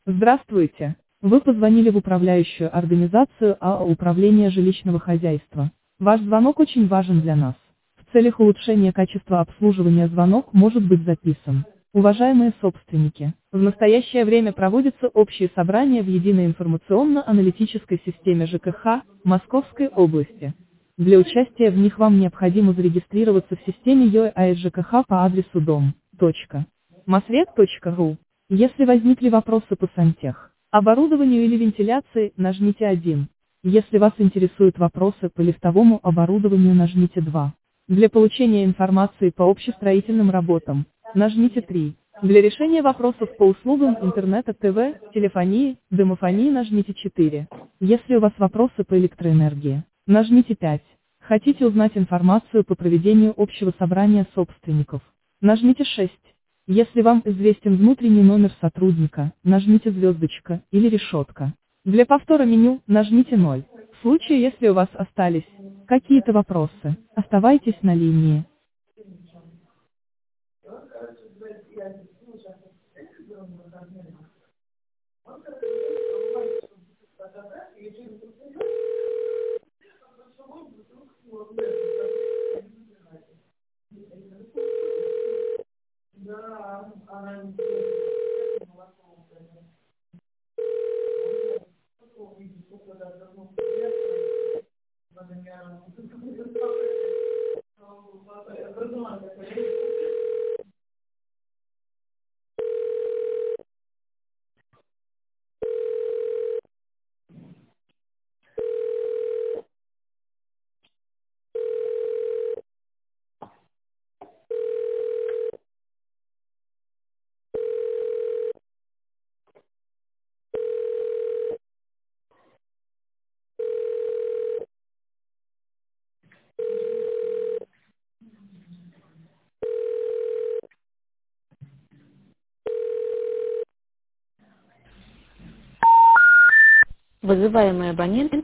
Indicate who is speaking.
Speaker 1: Здравствуйте. Вы позвонили в управляющую организацию АО «Управление жилищного хозяйства». Ваш звонок очень важен для нас. В целях улучшения качества обслуживания звонок может быть записан. Уважаемые собственники, в настоящее время проводятся общие собрания в единой информационно-аналитической системе ЖКХ Московской области. Для участия в них вам необходимо зарегистрироваться в системе ЕАЭС ЖКХ по адресу dom.mosvет.ru. Если возникли вопросы по сантех, оборудованию или вентиляции, нажмите 1. Если вас интересуют вопросы по лифтовому оборудованию, нажмите 2. Для получения информации по общестроительным работам, нажмите 3. Для решения вопросов по услугам интернета, ТВ, телефонии, домофонии, нажмите 4. Если у вас вопросы по электроэнергии, нажмите 5. Хотите узнать информацию по проведению общего собрания собственников, нажмите 6. Если вам известен внутренний номер сотрудника, нажмите звездочка или решетка. Для повтора меню, нажмите 0. В случае, если у вас остались какие-то вопросы, оставайтесь на линии.
Speaker 2: Вызываемый абонент